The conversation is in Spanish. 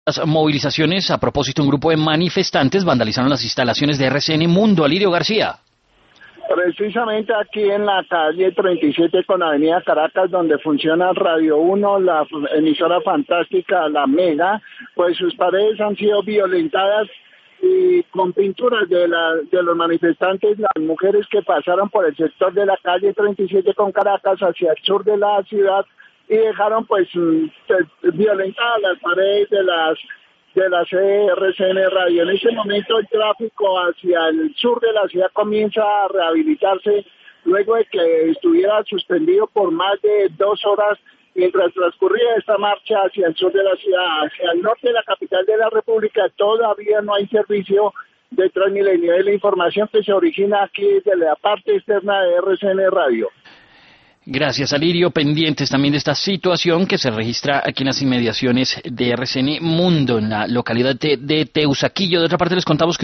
Las movilizaciones, a propósito, un grupo de manifestantes vandalizaron las instalaciones de RCN Mundo. Alirio García. Precisamente aquí en la calle 37 con Avenida Caracas, donde funciona Radio 1, la emisora fantástica, la Mega, pues sus paredes han sido violentadas y con pinturas de los manifestantes, las mujeres que pasaron por el sector de la calle 37 con Caracas hacia el sur de la ciudad y dejaron pues violentadas las paredes de la sede de RCN Radio. En ese momento el tráfico hacia el sur de la ciudad comienza a rehabilitarse luego de que estuviera suspendido por más de 2 horas mientras transcurría esta marcha hacia el sur de la ciudad. Hacia el norte de la capital de la República todavía no hay servicio de Transmilenio. Es la información que se origina aquí desde la parte externa de RCN Radio. Gracias, Alirio. Pendientes también de esta situación que se registra aquí en las inmediaciones de RCN Mundo, en la localidad de Teusaquillo. De otra parte, les contamos que